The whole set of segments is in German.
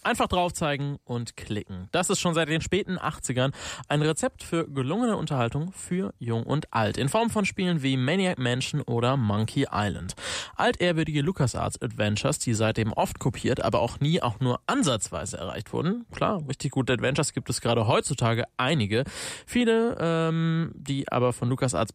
Einfach drauf zeigen und klicken. Das ist schon seit den späten 80ern ein Rezept für gelungene Unterhaltung für Jung und Alt. In Form von Spielen wie Maniac Mansion oder Monkey Island. Altehrwürdige LucasArts Adventures, die seitdem oft kopiert, aber auch nie auch nur ansatzweise erreicht wurden. Klar, richtig gute Adventures gibt es gerade heutzutage einige. Viele, die aber von LucasArts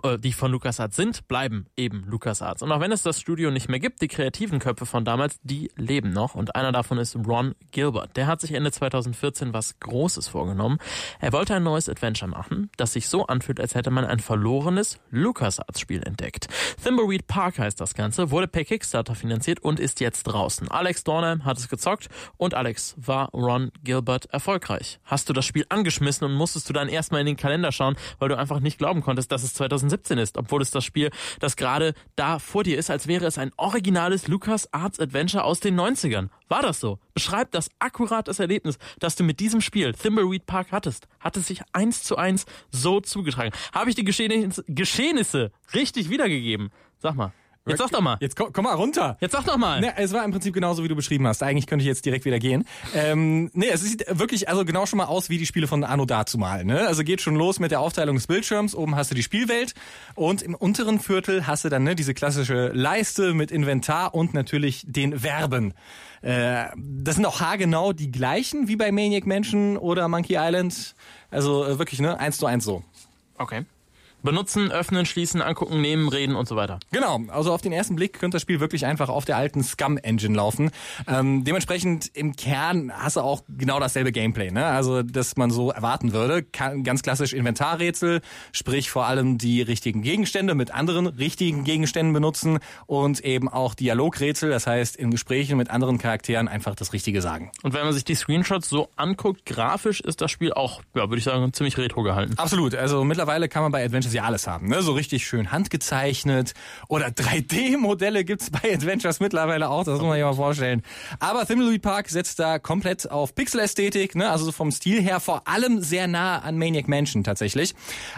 bleiben eben LucasArts. Und auch wenn es das Studio nicht mehr gibt, die kreativen Köpfe von damals, die leben noch. Und einer davon ist Ron Gilbert. Der hat sich Ende 2014 was Großes vorgenommen. Er wollte ein neues Adventure machen, das sich so anfühlt, als hätte man ein verlorenes LucasArts-Spiel entdeckt. Thimbleweed Park heißt das Ganze, wurde per Kickstarter finanziert und ist jetzt draußen. Alex Dornheim hat es gezockt und Alex, war Ron Gilbert erfolgreich? Hast du das Spiel angeschmissen und musstest du dann erstmal in den Kalender schauen, weil du einfach nicht glauben konntest, dass es 2017 ist, obwohl es das Spiel, das gerade da vor dir ist, als wäre es ein originales LucasArts Adventure aus den 90ern. War das so? Beschreib das akkurat das Erlebnis, das du mit diesem Spiel Thimbleweed Park hattest. Hat es sich 1:1 so zugetragen? Habe ich die Geschehnisse richtig wiedergegeben? Sag mal. Jetzt sag doch mal. Jetzt komm mal runter. Jetzt sag doch mal. Ne, es war im Prinzip genauso, wie du beschrieben hast. Eigentlich könnte ich jetzt direkt wieder gehen. Es sieht wirklich also genau schon mal aus wie die Spiele von Anno dazumal. Ne? Also geht schon los mit der Aufteilung des Bildschirms. Oben hast du die Spielwelt und im unteren Viertel hast du dann diese klassische Leiste mit Inventar und natürlich den Verben. Das sind auch haargenau die gleichen wie bei Maniac Mansion oder Monkey Island. Also wirklich 1:1 so. Okay. Benutzen, öffnen, schließen, angucken, nehmen, reden und so weiter. Genau, also auf den ersten Blick könnte das Spiel wirklich einfach auf der alten Scum-Engine laufen. Dementsprechend im Kern hast du auch genau dasselbe Gameplay, ne? Also das man so erwarten würde. Ganz klassisch Inventarrätsel, sprich vor allem die richtigen Gegenstände mit anderen richtigen Gegenständen benutzen und eben auch Dialogrätsel, das heißt in Gesprächen mit anderen Charakteren einfach das Richtige sagen. Und wenn man sich die Screenshots so anguckt, grafisch ist das Spiel auch, ja, würde ich sagen, ziemlich retro gehalten. Absolut, also mittlerweile kann man bei Adventures ja alles haben, ne? So richtig schön handgezeichnet oder 3D-Modelle gibt's bei Adventures mittlerweile auch, das muss man sich mal vorstellen. Aber Thimbleweed Park setzt da komplett auf Pixel-Ästhetik, ne? Also vom Stil her vor allem sehr nah an Maniac Mansion tatsächlich.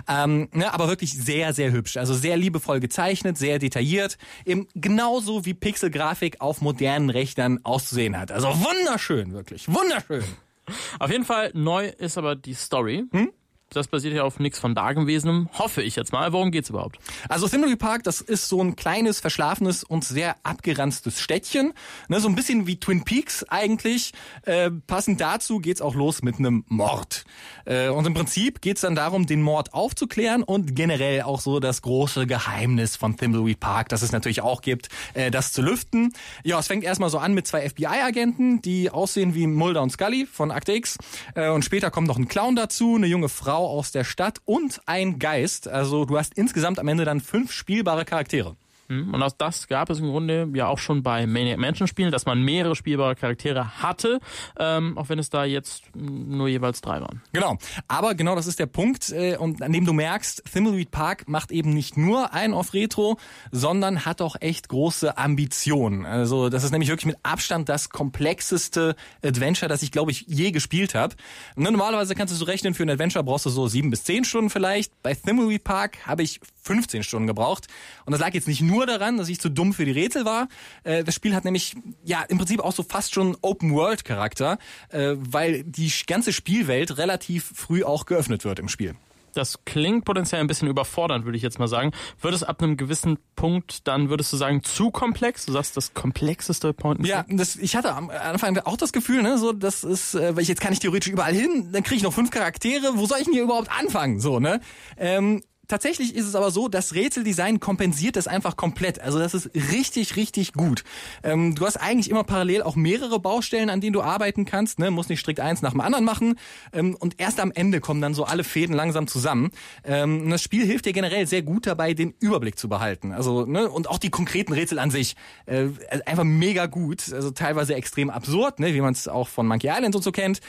Aber wirklich sehr, sehr hübsch, also sehr liebevoll gezeichnet, sehr detailliert, eben genauso wie Pixel-Grafik auf modernen Rechnern auszusehen hat. Also wunderschön, wirklich, wunderschön. Auf jeden Fall neu ist aber die Story. Das basiert ja auf nichts von Dagewesenem, hoffe ich jetzt mal. Worum geht's überhaupt? Also Thimbleweed Park, das ist so ein kleines, verschlafenes und sehr abgeranztes Städtchen. Ne, so ein bisschen wie Twin Peaks eigentlich. Passend dazu geht's auch los mit einem Mord. Und im Prinzip geht's dann darum, den Mord aufzuklären und generell auch so das große Geheimnis von Thimbleweed Park, das es natürlich auch gibt, das zu lüften. Ja, es fängt erstmal so an mit 2 FBI-Agenten, die aussehen wie Mulder und Scully von Akte X. Und später kommt noch ein Clown dazu, eine junge Frau aus der Stadt und ein Geist. Also du hast insgesamt am Ende dann 5 spielbare Charaktere. Und auch das gab es im Grunde ja auch schon bei Maniac Mansion Spielen, dass man mehrere spielbare Charaktere hatte, auch wenn es da jetzt nur jeweils 3 waren. Genau, aber genau das ist der Punkt, und an dem du merkst, Thimbleweed Park macht eben nicht nur einen auf Retro, sondern hat auch echt große Ambitionen. Also das ist nämlich wirklich mit Abstand das komplexeste Adventure, das ich glaube ich je gespielt habe. Normalerweise kannst du so rechnen, für ein Adventure brauchst du so 7 bis 10 Stunden vielleicht. Bei Thimbleweed Park habe ich 15 Stunden gebraucht und das lag jetzt nicht nur daran, dass ich zu dumm für die Rätsel war. Das Spiel hat nämlich ja im Prinzip auch so fast schon Open-World-Charakter, weil die ganze Spielwelt relativ früh auch geöffnet wird im Spiel. Das klingt potenziell ein bisschen überfordernd, würde ich jetzt mal sagen. Wird es ab einem gewissen Punkt dann, würdest du sagen, zu komplex? Du sagst, das komplexeste Point? Ja, ich hatte am Anfang auch das Gefühl, ne, so, das ist, weil jetzt kann ich theoretisch überall hin, dann kriege ich noch 5 Charaktere, wo soll ich denn hier überhaupt anfangen? So, ne? Tatsächlich ist es aber so, das Rätseldesign kompensiert das einfach komplett. Also das ist richtig, richtig gut. Du hast eigentlich immer parallel auch mehrere Baustellen, an denen du arbeiten kannst. Ne? Musst nicht strikt eins nach dem anderen machen. Und erst am Ende kommen dann so alle Fäden langsam zusammen. Und das Spiel hilft dir generell sehr gut dabei, den Überblick zu behalten. Also ne? Und auch die konkreten Rätsel an sich. Einfach mega gut. Also teilweise extrem absurd, ne? Wie man es auch von Monkey Island und so kennt.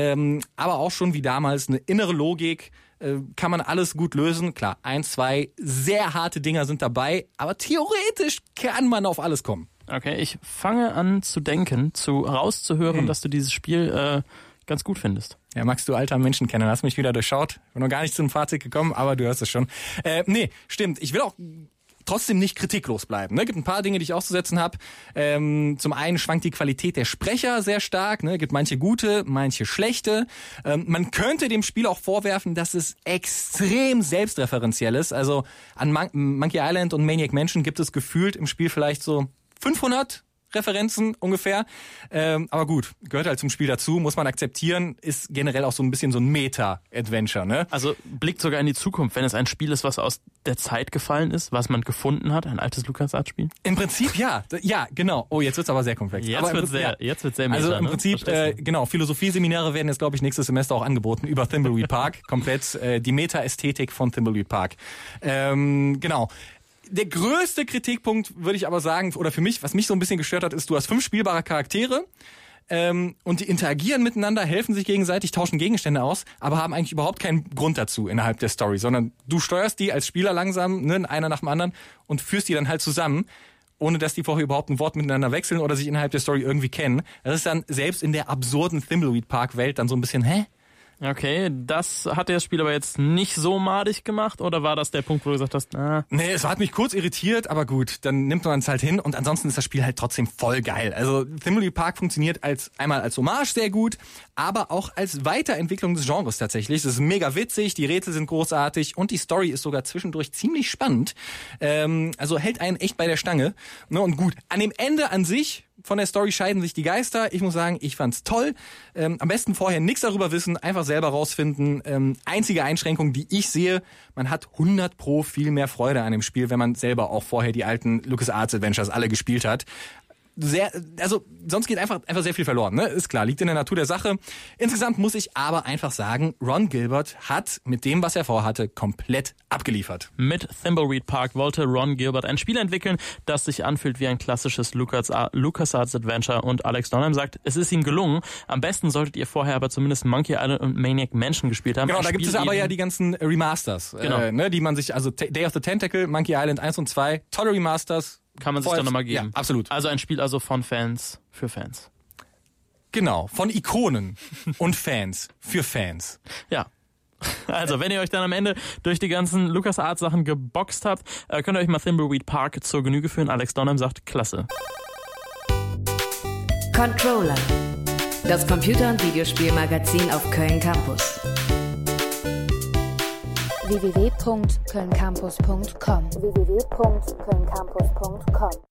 Aber auch schon wie damals eine innere Logik. Kann man alles gut lösen. Klar, 1, 2 sehr harte Dinger sind dabei, aber theoretisch kann man auf alles kommen. Okay, ich fange an zu denken, rauszuhören, dass du dieses Spiel ganz gut findest. Ja, Max, du alter Menschenkenner, hast mich wieder durchschaut. Ich bin noch gar nicht zum Fazit gekommen, aber du hörst es schon. Nee, stimmt. Ich will auch trotzdem nicht kritiklos bleiben. Ne? Gibt ein paar Dinge, die ich auszusetzen habe. Zum einen schwankt die Qualität der Sprecher sehr stark. Ne? Gibt manche gute, manche schlechte. Man könnte dem Spiel auch vorwerfen, dass es extrem selbstreferenziell ist. Also an Monkey Island und Maniac Mansion gibt es gefühlt im Spiel vielleicht so 500 Referenzen ungefähr. Aber gut, gehört halt zum Spiel dazu, muss man akzeptieren, ist generell auch so ein bisschen so ein Meta-Adventure, ne? Also blickt sogar in die Zukunft, wenn es ein Spiel ist, was aus der Zeit gefallen ist, was man gefunden hat, ein altes LucasArts-Spiel? Im Prinzip ja. Ja, genau. Oh, jetzt wird's aber sehr komplex. Jetzt wird's sehr meta, also im Prinzip, genau, Philosophieseminare werden jetzt, glaube ich, nächstes Semester auch angeboten über Thimbleweed Park. Komplett die Meta-Ästhetik von Thimbleweed Park. Genau. Der größte Kritikpunkt, würde ich aber sagen, oder für mich, was mich so ein bisschen gestört hat, ist, du hast 5 spielbare Charaktere und die interagieren miteinander, helfen sich gegenseitig, tauschen Gegenstände aus, aber haben eigentlich überhaupt keinen Grund dazu innerhalb der Story, sondern du steuerst die als Spieler langsam, ne, einer nach dem anderen und führst die dann halt zusammen, ohne dass die vorher überhaupt ein Wort miteinander wechseln oder sich innerhalb der Story irgendwie kennen. Das ist dann selbst in der absurden Thimbleweed Park Welt dann so ein bisschen, Okay, das hat das Spiel aber jetzt nicht so madig gemacht, oder war das der Punkt, wo du gesagt hast, Nee, es hat mich kurz irritiert, aber gut, dann nimmt man es halt hin und ansonsten ist das Spiel halt trotzdem voll geil. Also Thimbleweed Park funktioniert einmal als Hommage sehr gut, aber auch als Weiterentwicklung des Genres tatsächlich. Es ist mega witzig, die Rätsel sind großartig und die Story ist sogar zwischendurch ziemlich spannend. Also hält einen echt bei der Stange. Ne, und gut, an dem Ende an sich von der Story scheiden sich die Geister. Ich muss sagen, ich fand's toll. Am besten vorher nichts darüber wissen, einfach selber rausfinden. Einzige Einschränkung, die ich sehe, man hat 100% viel mehr Freude an dem Spiel, wenn man selber auch vorher die alten LucasArts Adventures alle gespielt hat. Sonst geht einfach sehr viel verloren, ne? Ist klar, liegt in der Natur der Sache. Insgesamt muss ich aber einfach sagen, Ron Gilbert hat mit dem, was er vorhatte, komplett abgeliefert. Mit Thimbleweed Park wollte Ron Gilbert ein Spiel entwickeln, das sich anfühlt wie ein klassisches LucasArts Adventure, und Alex Donheim sagt, es ist ihm gelungen. Am besten solltet ihr vorher aber zumindest Monkey Island und Maniac Mansion gespielt haben. Genau, da gibt es aber ja die ganzen Remasters, genau. Die man sich, also Day of the Tentacle, Monkey Island 1 und 2, tolle Remasters. Kann man sich dann nochmal geben. Ja, absolut. Also ein Spiel von Fans für Fans. Genau, von Ikonen und Fans für Fans. Ja. Also, wenn ihr euch dann am Ende durch die ganzen LucasArts-Sachen geboxt habt, könnt ihr euch mal Thimbleweed Park zur Genüge führen. Alex Donheim sagt, klasse. Controller, das Computer- und Videospielmagazin auf Köln Campus. www.kölncampus.com